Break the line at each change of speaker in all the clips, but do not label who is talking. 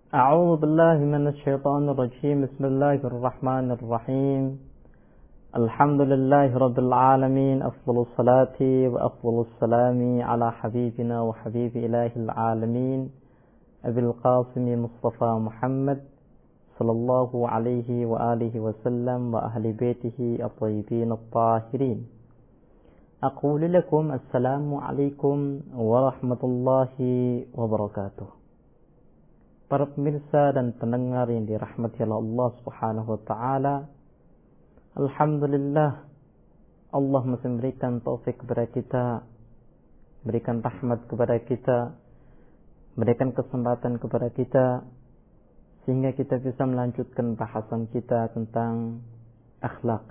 أعوذ بالله من الشيطان الرجيم. بسم الله الرحمن الرحيم. الحمد لله رب العالمين. أفضل الصلاة وأفضل السلام على حبيبنا وحبيب إله العالمين أبي القاسم مصطفى محمد صلى الله عليه وآله وسلم وأهل بيته الطيبين الطاهرين. أقول لكم السلام عليكم ورحمة الله وبركاته. Para pemirsa dan pendengar yang dirahmati oleh Allah Subhanahu wa taala, alhamdulillah Allah masih memberikan taufik kepada kita, berikan rahmat kepada kita, berikan kesempatan kepada kita sehingga kita bisa melanjutkan bahasan kita tentang akhlak.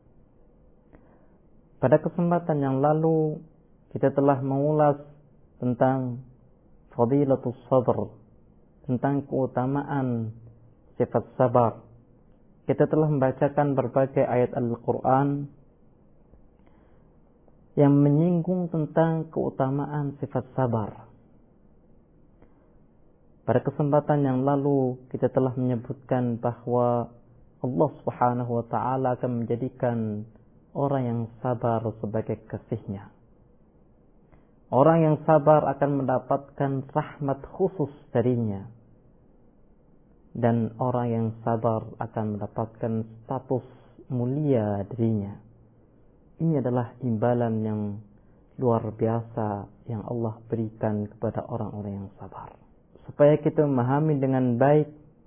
Pada kesempatan yang lalu kita telah mengulas tentang fadilatus sabr, tentang keutamaan sifat sabar. Kita telah membacakan berbagai ayat Al-Quran yang menyinggung tentang keutamaan sifat sabar. Pada kesempatan yang lalu kita telah menyebutkan bahwa Allah Subhanahu wa ta'ala akan menjadikan orang yang sabar sebagai kasih-Nya. Orang yang sabar akan mendapatkan rahmat khusus darinya. Dan orang yang sabar akan mendapatkan status mulia darinya. Ini adalah imbalan yang luar biasa yang Allah berikan kepada orang-orang yang sabar. Supaya kita memahami dengan baik,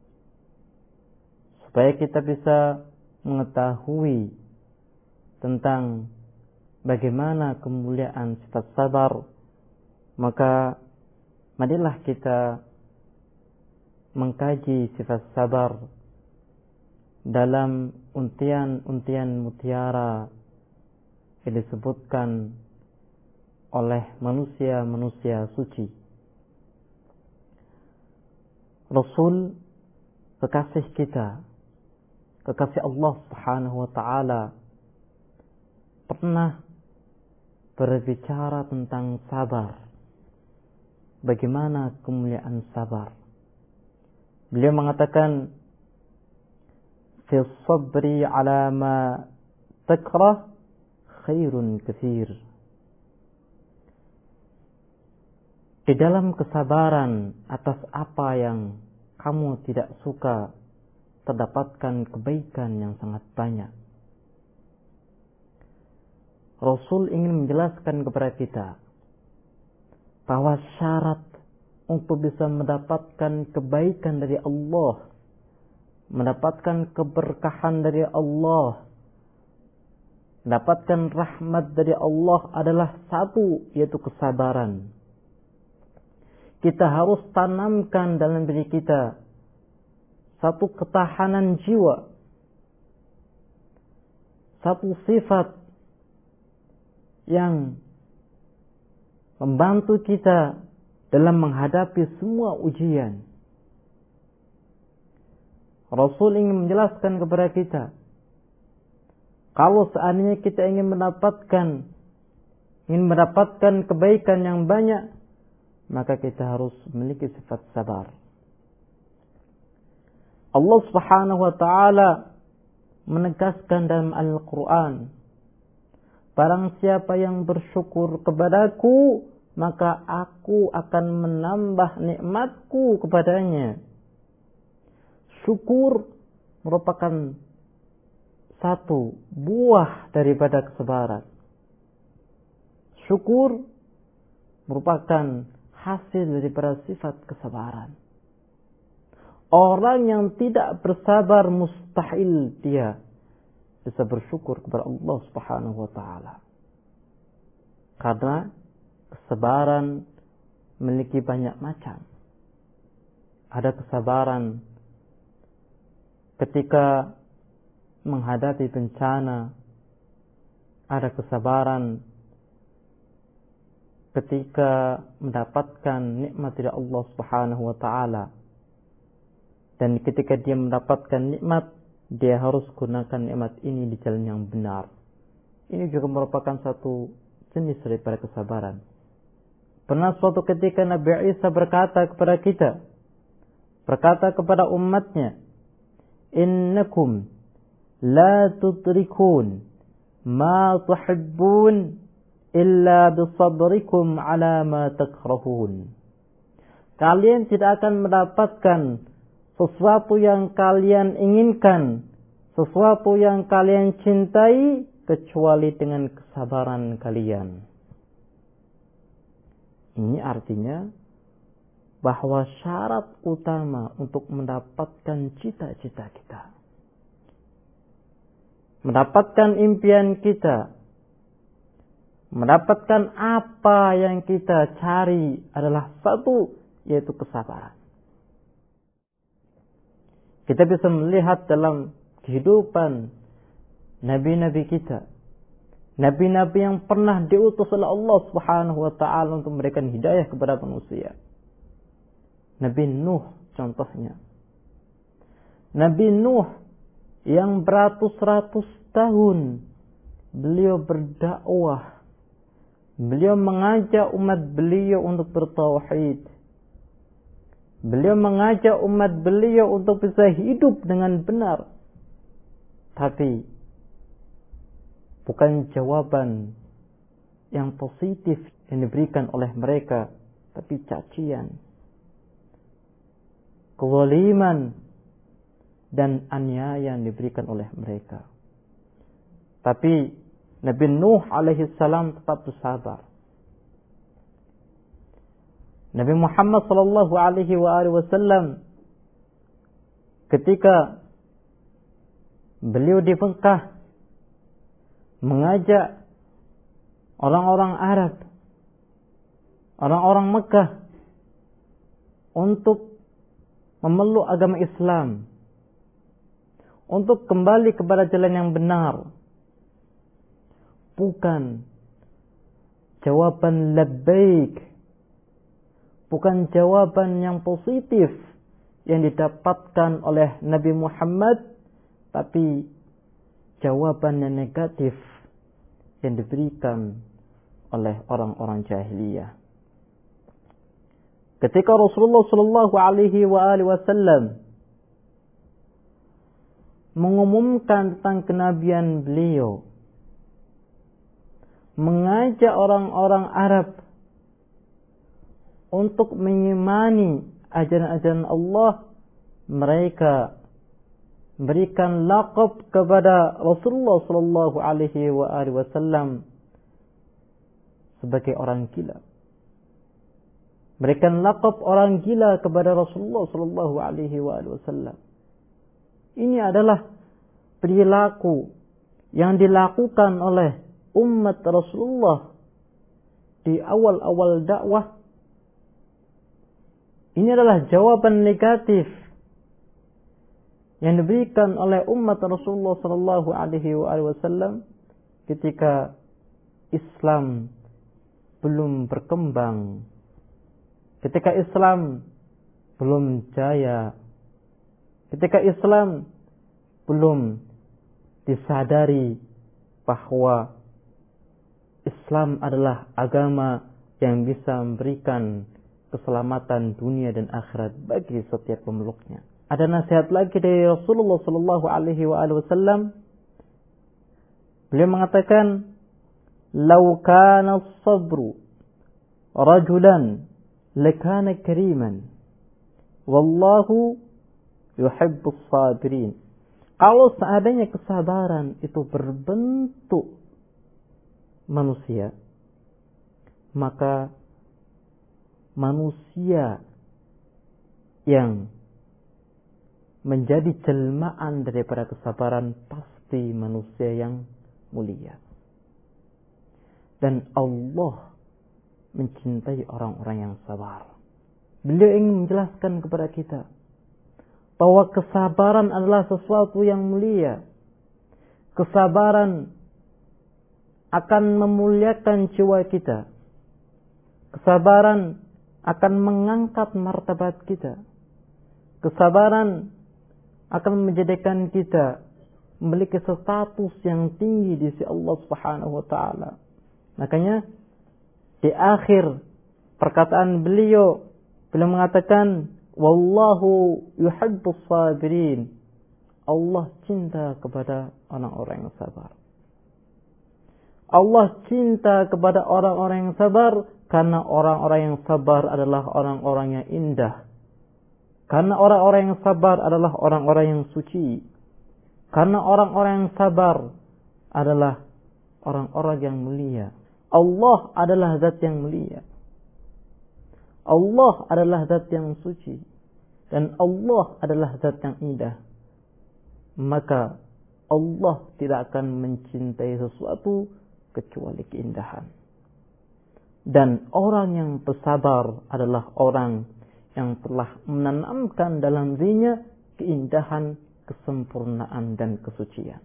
supaya kita bisa mengetahui tentang bagaimana kemuliaan sifat sabar, maka marilah kita mengkaji sifat sabar dalam untian-untian mutiara yang disebutkan oleh manusia-manusia suci. Rasul, kekasih kita, kekasih Allah Subhanahu wa ta'ala, pernah berbicara tentang sabar. Bagaimana kemuliaan sabar? Beliau mengatakan, fi sabri ala ma takrah khairun katsir. Di dalam kesabaran atas apa yang kamu tidak suka, terdapatkan kebaikan yang sangat banyak. Rasul ingin menjelaskan kepada kita bahwa syarat untuk bisa mendapatkan kebaikan dari Allah, mendapatkan keberkahan dari Allah, mendapatkan rahmat dari Allah adalah satu, yaitu kesabaran. Kita harus tanamkan dalam diri kita satu ketahanan jiwa, satu sifat yang membantu kita dalam menghadapi semua ujian. Rasul ingin menjelaskan kepada kita, kalau seandainya kita ingin mendapatkan kebaikan yang banyak, maka kita harus memiliki sifat sabar. Allah Subhanahu wa ta'ala menegaskan dalam Al-Quran, barang siapa yang bersyukur kepadaku, maka aku akan menambah nikmatku kepadanya. Syukur merupakan satu buah daripada kesabaran. Syukur merupakan hasil daripada sifat kesabaran. Orang yang tidak bersabar mustahil dia bisa bersyukur kepada Allah Subhanahu wa ta'ala. Karena kesabaran memiliki banyak macam. Ada kesabaran ketika menghadapi bencana. Ada kesabaran ketika mendapatkan nikmat dari Allah Subhanahu wa ta'ala. Dan ketika dia mendapatkan nikmat, dia harus gunakan nikmat ini di jalan yang benar. Ini juga merupakan satu jenis daripada kesabaran. Pernah suatu ketika Nabi Isa berkata kepada kita, berkata kepada umatnya, innakum la tudrikun ma tuhibbun illa bisabrikum ala ma takrahun. Kalian tidak akan mendapatkan sesuatu yang kalian inginkan, sesuatu yang kalian cintai, kecuali dengan kesabaran kalian. Ini artinya bahwa syarat utama untuk mendapatkan cita-cita kita, mendapatkan impian kita, mendapatkan apa yang kita cari adalah satu, yaitu kesabaran. Kita bisa melihat dalam kehidupan nabi-nabi kita, nabi-nabi yang pernah diutus oleh Allah Subhanahu wa taala untuk memberikan hidayah kepada manusia. Nabi Nuh contohnya. Nabi Nuh yang beratus-ratus tahun beliau berdakwah. Beliau mengajak umat beliau untuk bertauhid. Beliau mengajak umat beliau untuk bisa hidup dengan benar. Tapi bukan jawaban yang positif yang diberikan oleh mereka, tapi cacian, kezaliman dan aniaya yang diberikan oleh mereka. Tapi Nabi Nuh alaihi salam tetap bersabar. Nabi Muhammad sallallahu alaihi wasallam ketika beliau di Mekah mengajak orang-orang Arab, orang-orang Mekah untuk memeluk agama Islam, untuk kembali kepada jalan yang benar. Bukan jawaban labbaik, bukan jawaban yang positif yang didapatkan oleh Nabi Muhammad, tapi jawaban yang negatif yang diberikan oleh orang-orang jahiliyah. Ketika Rasulullah sallallahu alaihi wasallam mengumumkan tentang kenabian beliau, mengajak orang-orang Arab untuk mengimani ajaran-ajaran Allah, mereka berikan laqab kepada Rasulullah sallallahu alaihi wasallam sebagai orang gila. Berikan laqab orang gila kepada Rasulullah sallallahu alaihi wasallam. Ini adalah perilaku yang dilakukan oleh umat Rasulullah di awal-awal dakwah. Ini adalah jawaban negatif yang diberikan oleh umat Rasulullah sallallahu alaihi wasallam ketika Islam belum berkembang, ketika Islam belum jaya, ketika Islam belum disadari bahwa Islam adalah agama yang bisa memberikan keselamatan dunia dan akhirat bagi setiap pemeluknya. Ada nasihat lagi dari Rasulullah sallallahu alaihi wasallam. Beliau mengatakan, "Lau kana as-sabru rajulan lakana kariman. Wallahu yuhibbus sabirin." Kalau seandainya kesabaran itu berbentuk manusia, maka manusia yang menjadi jelmaan daripada kesabaran pasti manusia yang mulia. Dan Allah mencintai orang-orang yang sabar. Beliau ingin menjelaskan kepada kita bahwa kesabaran adalah sesuatu yang mulia. Kesabaran akan memuliakan jiwa kita. Kesabaran akan mengangkat martabat kita. Kesabaran akan menjadikan kita memiliki status yang tinggi di sisi Allah Subhanahu wa taala. Makanya di akhir perkataan beliau mengatakan, Wallahu yuhibbus sabirin. Allah cinta kepada orang-orang yang sabar. Allah cinta kepada orang-orang yang sabar karena orang-orang yang sabar adalah orang-orang yang indah. Karena orang-orang yang sabar adalah orang-orang yang suci. Karena orang-orang yang sabar adalah orang-orang yang mulia. Allah adalah zat yang mulia. Allah adalah zat yang suci. Dan Allah adalah zat yang indah. Maka Allah tidak akan mencintai sesuatu kecuali keindahan. Dan orang yang bersabar adalah orang yang telah menanamkan dalam dirinya keindahan, kesempurnaan, dan kesucian.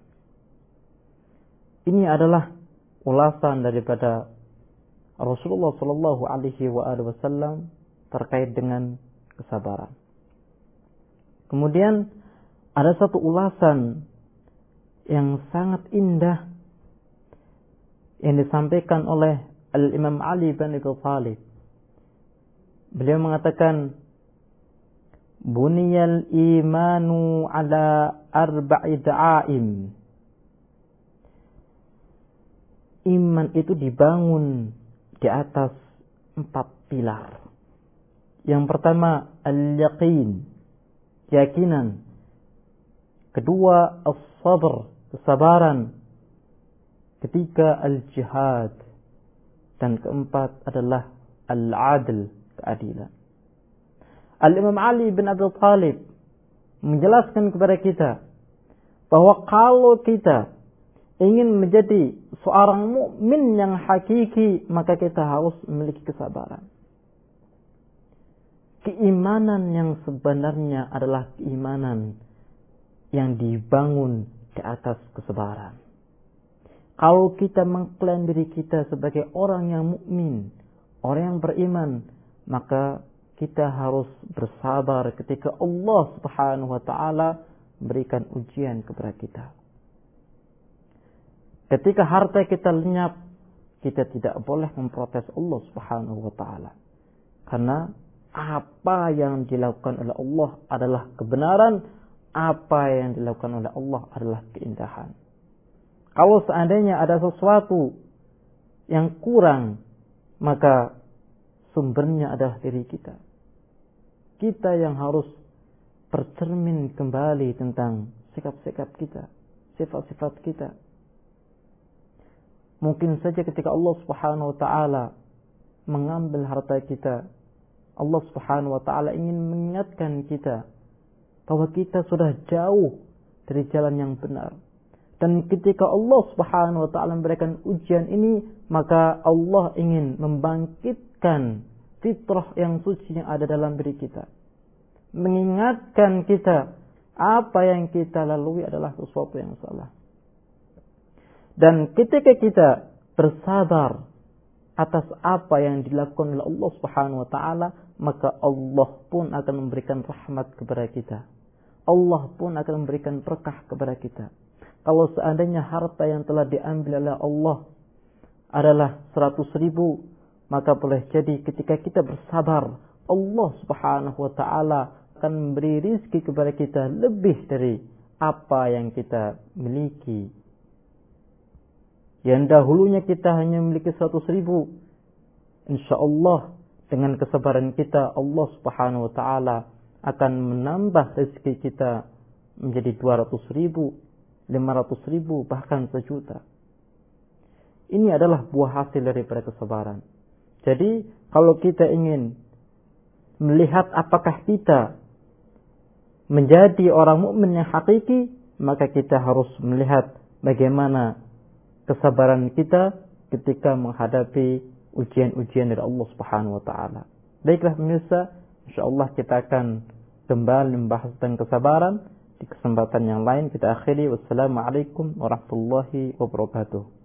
Ini adalah ulasan daripada Rasulullah Sallallahu Alaihi Wasallam terkait dengan kesabaran. Kemudian ada satu ulasan yang sangat indah yang disampaikan oleh Al-Imam Ali bin Abi Thalib. Beliau mengatakan, Buniyal imanu ala arba'i da'aim. Iman itu dibangun di atas 4 pilar. Yang pertama, al-yaqin, keyakinan. Kedua, as-sabr, kesabaran. Ketiga, al-jihad. Dan keempat adalah al-adl, keadilan. Al-Imam Ali bin Abi Thalib menjelaskan kepada kita bahwa kalau kita ingin menjadi seorang mukmin yang hakiki, maka kita harus memiliki kesabaran. Keimanan yang sebenarnya adalah keimanan yang dibangun di atas kesabaran. Kalau kita mengklaim diri kita sebagai orang yang mukmin, orang yang beriman, maka kita harus bersabar ketika Allah Subhanahu wa taala memberikan ujian kepada kita. Ketika harta kita lenyap, kita tidak boleh memprotes Allah Subhanahu wa taala. Karena apa yang dilakukan oleh Allah adalah kebenaran, apa yang dilakukan oleh Allah adalah keindahan. Kalau seandainya ada sesuatu yang kurang, maka sumbernya adalah diri kita. Kita yang harus bercermin kembali tentang sikap-sikap kita, sifat-sifat kita. Mungkin saja ketika Allah Subhanahu wa taala mengambil harta kita, Allah Subhanahu wa taala ingin mengingatkan kita bahwa kita sudah jauh dari jalan yang benar. Dan ketika Allah Subhanahu wa taala memberikan ujian ini, maka Allah ingin membangkitkan fitrah yang suci yang ada dalam diri kita. Mengingatkan kita apa yang kita lalui adalah sesuatu yang salah. Dan ketika kita bersabar atas apa yang dilakukan oleh Allah Subhanahu wa taala, maka Allah pun akan memberikan rahmat kepada kita. Allah pun akan memberikan berkah kepada kita. Kalau seandainya harta yang telah diambil oleh Allah adalah 100.000, maka boleh jadi ketika kita bersabar, Allah Subhanahu wa taala akan memberi rizki kepada kita lebih dari apa yang kita miliki. Yang dahulunya kita hanya memiliki 100.000, insyaallah dengan kesabaran kita, Allah Subhanahu wa taala akan menambah rezeki kita menjadi 200.000, 500.000, bahkan 1.000.000. Ini adalah buah hasil daripada kesabaran. Jadi, kalau kita ingin melihat apakah kita menjadi orang mukmin yang hakiki, maka kita harus melihat bagaimana kesabaran kita ketika menghadapi ujian-ujian dari Allah Subhanahu wa taala. Baiklah pemirsa, insyaallah kita akan kembali membahas tentang kesabaran di kesempatan yang lain. Kita akhiri. Wassalamualaikum warahmatullahi wabarakatuh.